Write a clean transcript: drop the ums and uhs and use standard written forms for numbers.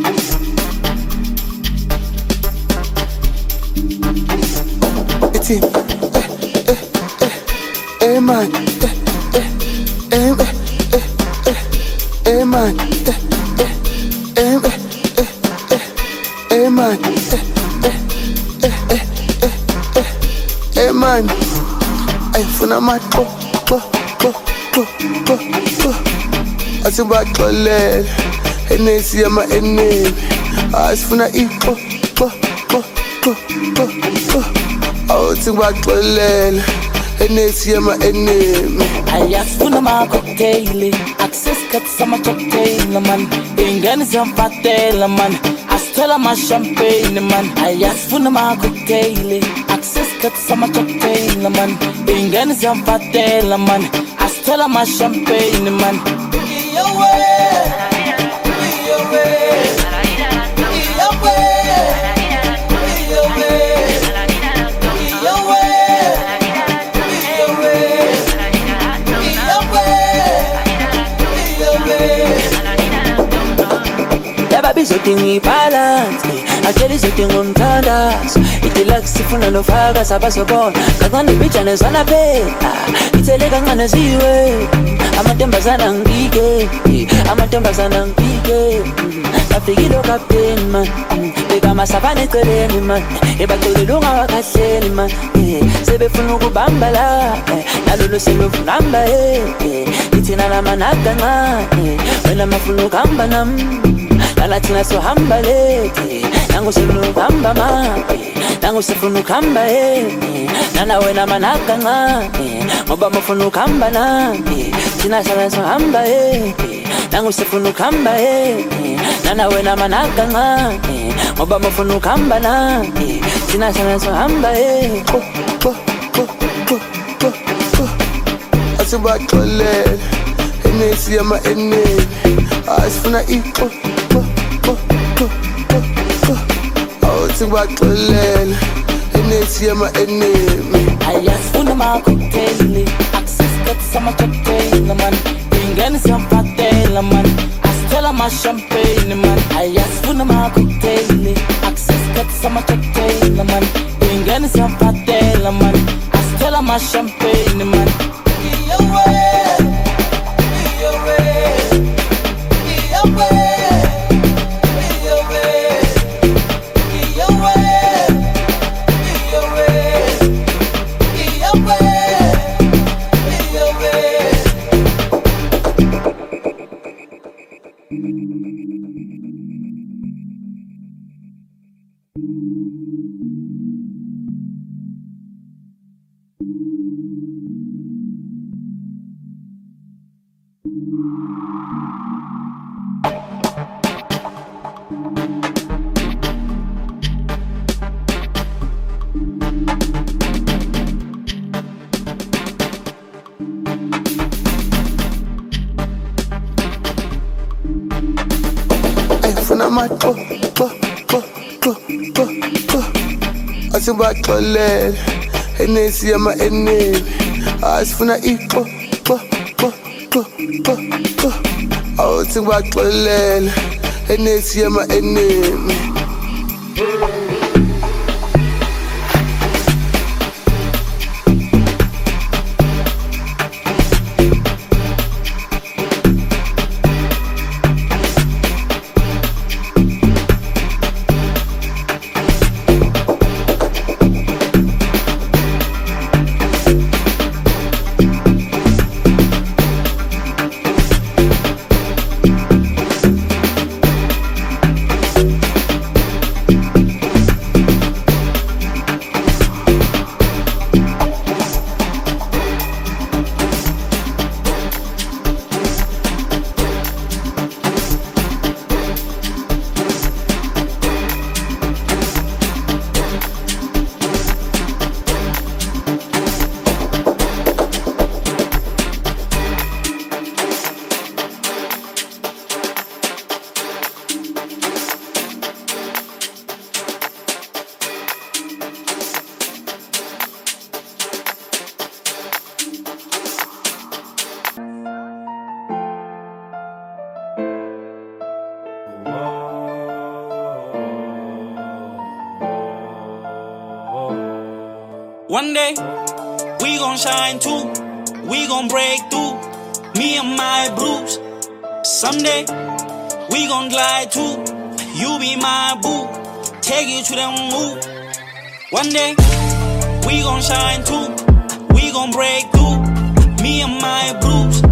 It's him. Man. Man. Man. Man. Ayifuna amaxo asibaxolele enesi yama enemi asifuna ixo awuthi baxolele enesi yama enemi ayafuna amacocktail access kat sama cocktail man ingane zamfatela man asithola ma champagne man ayafuna amacocktail access kat sama cocktail man ingane zamfatela man asithola ma champagne man Bizotingi balance, akeli zotingi umthandazo. Itilak sifuna nofaka sabasobona. Kancane bijane zona phela, ithele kancane ziwe. Amantombazana ngike, amantombazana ngike. Afikile kapteni man, beka masabane eceleni man. Ebaxolele ungawakahleli man, sebefuna ukubamba la. Nalolo selofuna hamba ithina lamanaka ncane. Wena mafuna ukuhamba nami. Lala tina so hamba lete nangu sifunu kamba mape nangu sifunu kamba nana wena manaka ngane ngoba mafunu kamba nami tina sala so hamba nangu sifunu kamba nana wena manaka ngane ngoba mafunu kamba nami tina sala so hamba asibaxolele enesi yama enemi asifuna ixo sibaxolele enesi yama enemi ayafuna amacocktail access kat sama cocktail man ingane zamfatela man asithola ma champagne man ayafuna amacocktail access kat sama cocktail man ingane zamfatela man asithola ma champagne man asibaxolele enesi yama enemi asifuna ixo awuthi baxolele enesi yama enemi One day, we gon' shine too. We gon' break through. Me and my blues. Someday, we gon' glide too. You be my boo. Take you to the moon. One day, we gon' shine too. We gon' break through. Me and my blues.